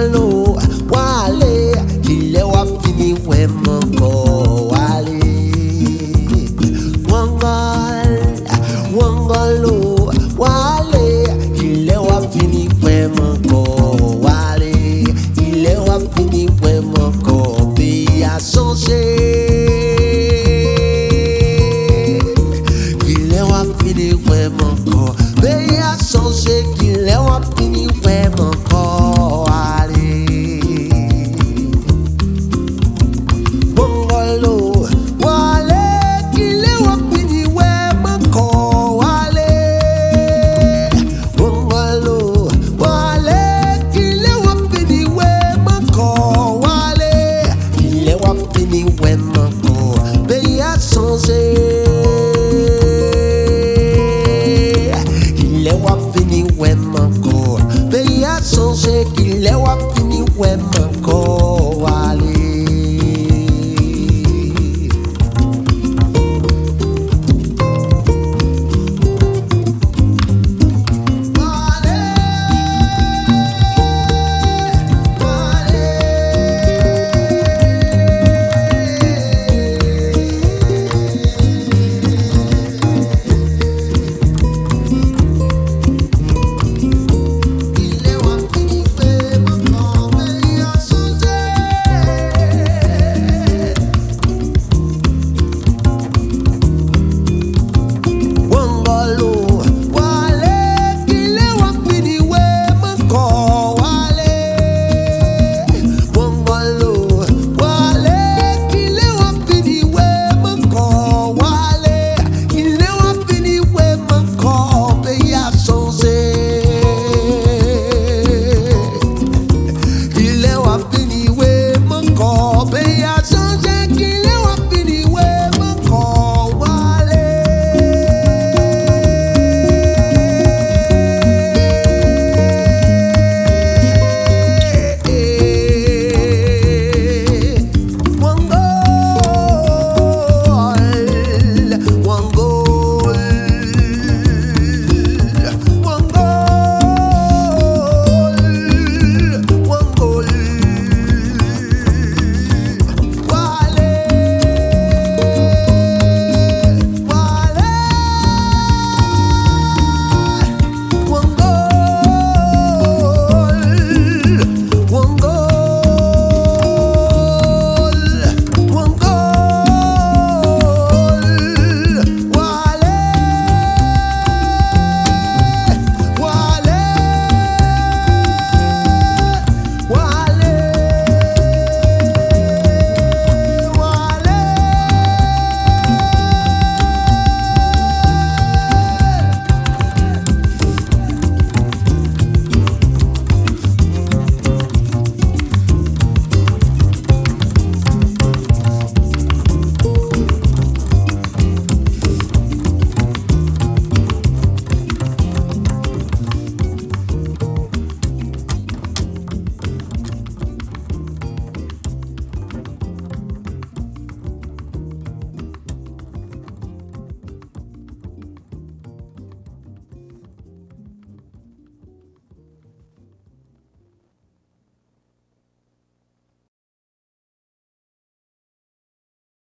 Wangolo, wale, kile wapini we mango, wale. Wangolo, wale, kile wapini we mango, wale, kile wapini we mango, be a songe. Kile wapini we mango, be a songe, kile wapini we mango, wale. Wangolo, wale, kile wapini we mango, wale. Wangolo, wale, kile wapini we mango, wale. Kile wapini we mango, be a songe. Kile wapini we mango, be a songe, kile wapini we mango.